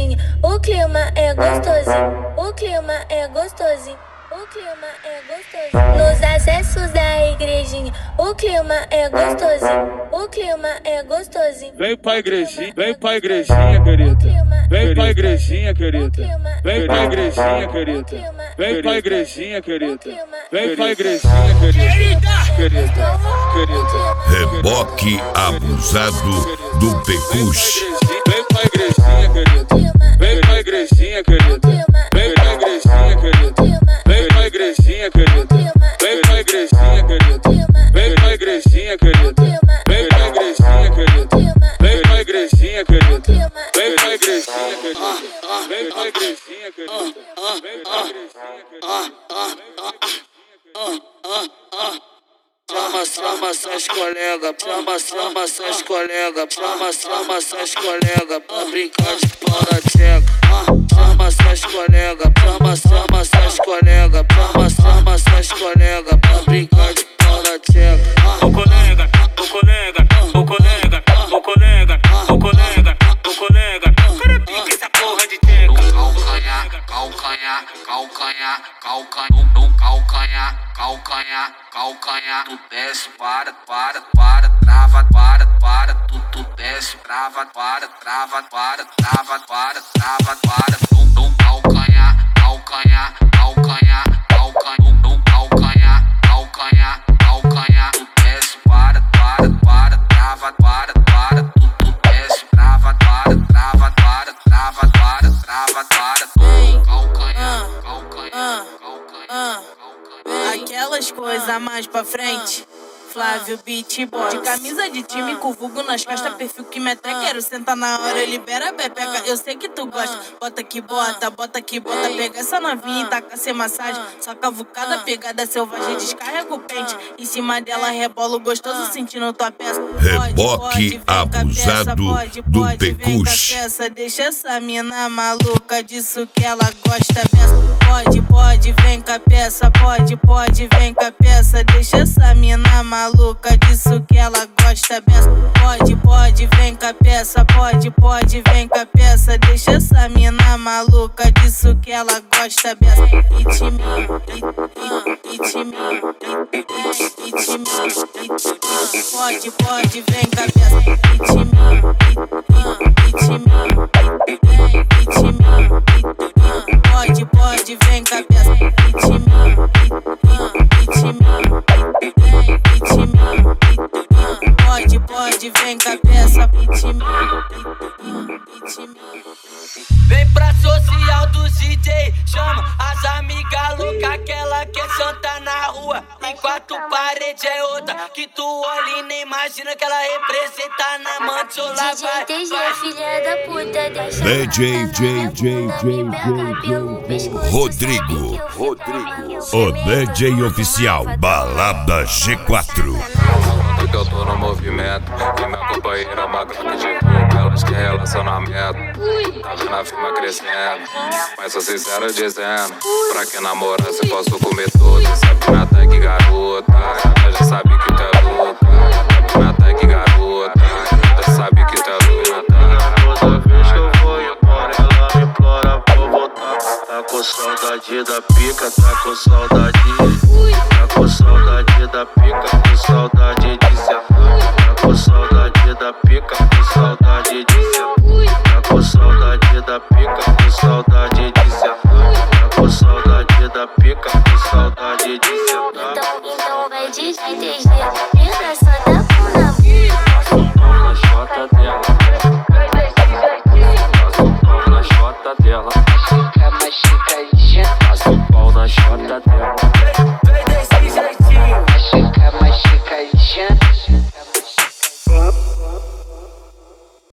igrejinha, o clima é gostosinho, o clima é gostosinho. O clima é gostosinho. Nos acessos da igrejinha, o clima é gostosinho. O clima é gostosinho. Vem pra igrejinha, querida. Vem pra igrejinha, querida. Vem pra igrejinha, querida. Vem pra igrejinha, querida. Vem pra igrejinha, querida. Reboque abusado do Pecus. Vem pra igrejinha, querida. Vem pra igrejinha, querida. Vem pra igrejinha, querida. Vem pra igrejinha, querida. Vem pra igrejinha, querida. Vem pra igrejinha, querida. Vem pra igrejinha, querida. Vem pra igrejinha, querida. Vem pra igrejinha, querida. Vem pra igrejinha, querida. Vem pra igrejinha, Chama seus colegas, chama seus colegas, chama seus colegas pra brincar de pau na tcheca. Chama seus colegas, chama seus colegas, chama seus colegas pra brincar de pau na tcheca. O colega, o colega, o colega, o colega, o colega, o colega, cara pica essa porra de tcheca. Calcanhar, tu desce, para, trava, tu desce, trava, para, no calcanhar, tu desce, para, trava, tu desce, trava, calcanhar. Aquelas coisas mais pra frente. Flávio Beatbox. De camisa de time com vulgo nas costas, perfil que meteca. Quero sentar na hora, libera a bebeca. Eu sei que tu gosta, bota que bota, bota que bota. Pega essa novinha e taca sem massagem. Só cavucada, pegada selvagem, descarrega o pente. Em cima dela rebola o gostoso, sentindo tua peça. Reboque abusado do Pecus. Deixa essa mina maluca, disso que ela gosta. Pode, vem com a peça. Pode, vem com a peça. Deixa essa mina maluca, disso que ela gosta. Pode, vem com a peça. Pode, vem com a peça. Deixa essa mina maluca, disso que ela gosta. Pode, vem com a peça. Pode, vem com a peça. Pode, vem com a peça. Vem pra social do DJ, chama as amigas loucas, aquela que é santa na rua. Enquanto parede é outra, que tu olha e nem imagina que ela representa na manchola. DJ TG, filha da puta, deixa Rodrigo, o DJ oficial Balada G4. Que eu tô no movimento e minha companheira é uma grande de roupa. Elas querem relacionamento, tá vendo a firma crescendo. Mas sou sincero dizendo, pra quem namora se posso comer tudo. Sabe na tag garota, ela já sabe que tu é louca. Na tag garota, já sabe que tu é louca. Toda vez que eu vou embora, ela me implora pra eu voltar. Tá com saudade da pica, tá com saudade. Tá com saudade da pica, com saudade de sentar. Tá com saudade da pica, com saudade de sentar. Tá com saudade da pica, com saudade de sentar. Tá com saudade da pica, com saudade de sentar. Então vai DJ TG, linda só dá pão na Só na chota dela.